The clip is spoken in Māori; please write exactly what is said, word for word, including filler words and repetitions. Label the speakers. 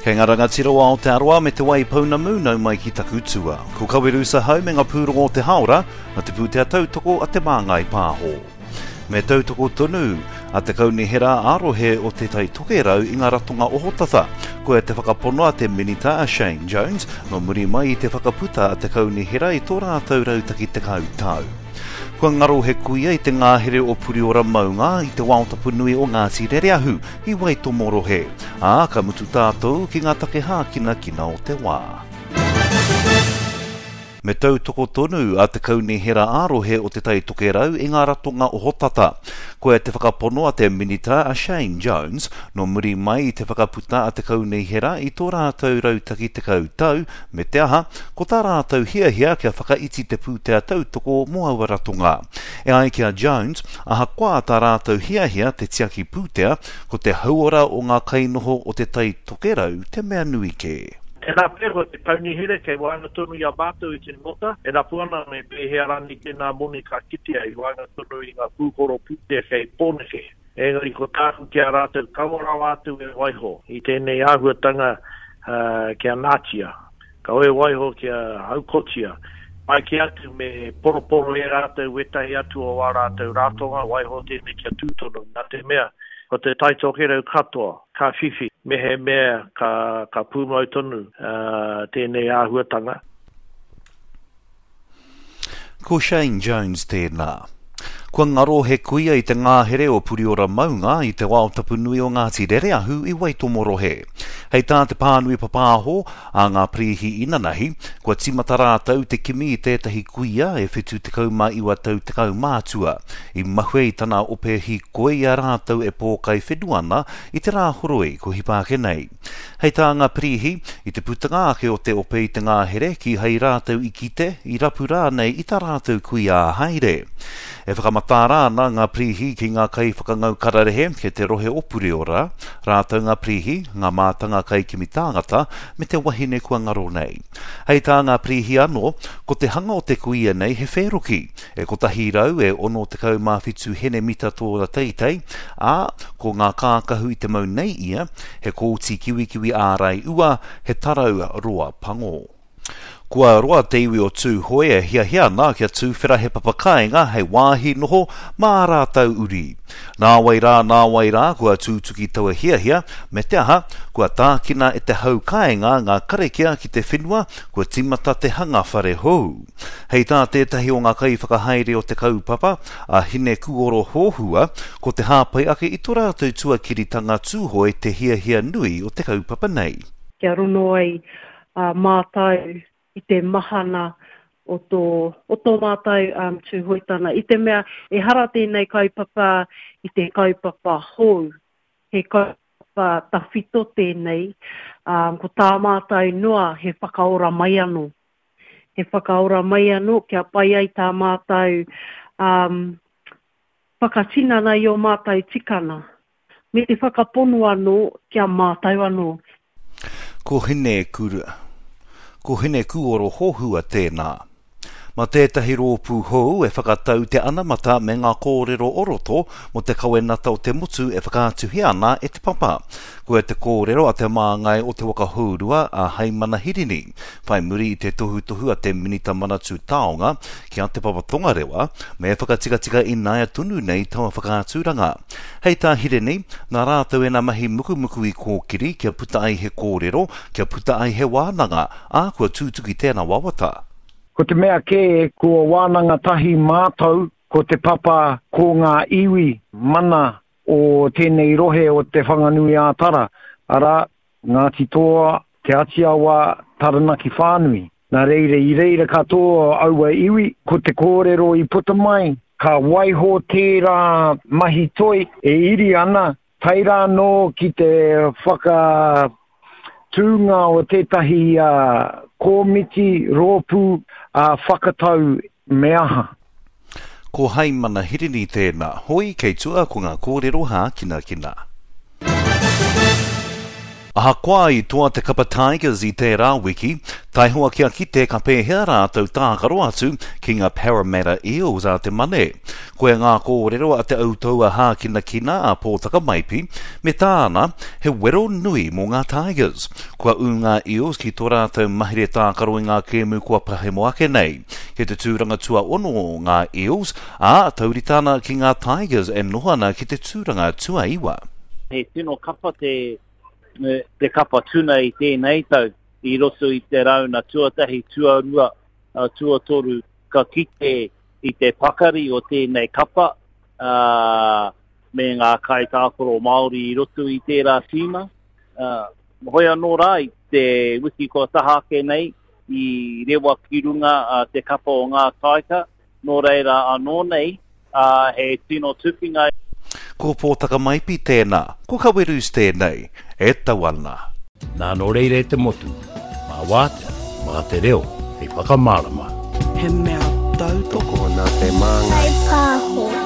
Speaker 1: Kei ngā rangatira o Aotearoa me te wai pauna mūnau mai ki taku tua. Ko kaweru sa hau me ngā pūro o te haora, na te pūtea tautoko a te māngai pāho. Me tautoko tonu, a te kaunihera arohe o te tai tokerau i ngā ratonga ohotata, koe te whakaponoa te minita a Shane Jones, no muri mai i te whakaputa a te kaunihera i tō rātou rautaki te kautau. Kua ngaro he kuia i te ngāhere o Puriora Maunga i te waotapu nui o Ngāti Rereahu i Waitomoro he. A ka mutu tātou ki ngā take hākina kina o te wā. Me tautoko tonu a te kaunihera arohe o te tai tokerau i ngā ratonga o hotata. Koe te whakaponoa te minita a Shane Jones, no muri mai i te whakaputa a te kaunihera i tō rātou rautaki te kautau, me te aha, ko tā rātou hia hia kia whakaiti te pūtea tautoko mo aua ratonga. E ai kia Jones, aha koa tā rātou hia hia te tiaki pūtea, ko te hauora o ngā kainoho o te tai tokerau te mea nui ke.
Speaker 2: E nā pēho te kaunihera kei wāinga tonu i a mātou i te mota, e nā puana me pēhearani ki nā moni ka kitea i wāinga tonu i ngā pūkoro pūtea kei pōneke. E ngari ko tāku kia rātou kawara wātu e waiho, i tēnei āhuatanga uh, kia Ngātia, ka oe waiho kia Haukotia, mai ki atu me poroporo e rātou wetahi atu o wā rātou rātonga, waiho tēnei kia tūtono, nā te mea, ko te taitokerau katoa, ka whiwhi, mehe mea ka, ka pūmau tonu uh, tēnei āhuatanga.
Speaker 1: Ko Shane Jones tēnā. Kua ngaro he kuia i te ngāhere o Puriora Maunga i te waotapu nui o Ngāti Rereahu i Waitomoro he. Hei tā te pānui papāho a ngā prihi inanahi, kua timata rātau te kimi i tētahi kuia e whitu te kauma iwa tau te kau mātua. I mahuei tana opehi koe i a rātau e pōkai whenuana i te rāhoroi ko hipāke nei. Hei tā ngā prihi i te putanga ake o te ope i te ngāhere ki hei rātau i kite i rapu rā nei i tā rātau kuia a haere. E whakamatārā nā ngā prihi ki ngā kai whakangau kararehe ke te rohe o Puriora, rātau ngā prihi, ngā mātanga kai kimi tāngata, me te wahine kua ngaro nei. Hei tā ngā prihi anō, ko te hanga o te kuia nei he wheroki, e ko tahi rau e ono te kau mawhitu hene mita tōra teitei, a ko ngā kākahu i te mau nei ia, he kōti kiwi kiwi ārai ua, he tarau roa pango. Kua roa te iwi o tū hoi e hia hia nā kia tū whira he papakainga hei wāhi noho mā rātau uri. Nā wai rā, nā wai rā, kua tūtuki taua hia hia, me te aha, kua tākina e te hau kainga ngā karekia ki te whenua, kua timata te hanga whare hou. Hei tā tētahi o ngā kai whakahaere o te kaupapa, a hine kuoro hōhua, ko te hāpai ake i tō rātou tuakiritanga tūhoi te hia hia nui o te kaupapa nei.
Speaker 3: Kia rono ai uh, mātai, i te mahana o tō, o tō mātai um, tūhoitana. I te mea, e hara tēnei kaupapa i te kaupapa hou. He kaupapa tawhito tēnei, um, ko tā mātai noa he whakaora mai anō. He whakaora mai anō, kia pai ai tā mātai um, whakatina nei o mātai tikana. Me te whakapono anō, kia mātai anō.
Speaker 1: Ko hine kura. Ko hine kuoro hohua tēnā. Ma tētahi rōpū hou e whakatau te anamata me ngā kōrero oroto mo te kauenata o te mutu e whakātuhi ana e te papa. Ko e te kōrero a te māngai o te wakahaurua a Heimana Hirini. Whai muri i te tohu tohu a te minita manatu taonga ki a te papatonga rewa me e whakatikatika i nāia tunu nei taua whakāturanga. Hei tā Hirini, nā rātau e nā mahi muku muku i kōkiri kia puta ai he kōrero, kia puta ai he wānanga, a kua tūtuki tēnā wawata.
Speaker 4: Ko te mea ke, kua wānanga tahi mātou, ko te papa ko ngā iwi mana o tēnei rohe o te whanganui ātara. Ara, Ngāti toa, te atiawa taranaki whānui. Nā reire, i reire katoa aua iwi, ko te kōrero i puta mai. Ka waiho tērā mahi toi e iri ana, taira no ki te whaka tūnga o tētahi uh, kōmiti, rōpū, uh, whakatau me aha.
Speaker 1: Ko Heimana Hirini tēnā, hoi kei tua ko ngā kōrero hā kina kina. Aha koa I toa te kapa Tigers I tērā wiki, tai hoa kia kite ka pēhea rātou tākaro atu ki ngā Parramatta Eels a te mane. Koe ngā kōrero a te autaua hākina kina a pōtaka maipi, me tāna he wero nui mō ngā Tigers. Kua u ngā Eels ki tō rātou mahire tākaro I ngā kēmu kua pahemoa ake nei. He te tūranga tua ono o ngā Eels, a tauritana ki ngā Tigers e nohana ki te tūranga tua iwa.
Speaker 5: He tino kapa te te kapa tuna I tēnei tau I roto I te rauna tuatahi tuarua uh, tuatoru ka kite I te pakari o tēnei kapa uh, me ngā kai tākoro Māori I roto I tērā tīma. Uh, hoi anō rā I te wiki ko taha ke nei I rewa ki runga uh, te kapa o ngā kaika nō reira anō nei uh, he tino tukinga
Speaker 1: Ko pōtaka maipi tēnā, ko ka werus tēnei, e tawana.
Speaker 6: Nā no reire te motu, mā wātea, mā te reo, hei whakamārama.
Speaker 7: He mea tau
Speaker 8: toko nā te māngai.
Speaker 7: Hei pāho.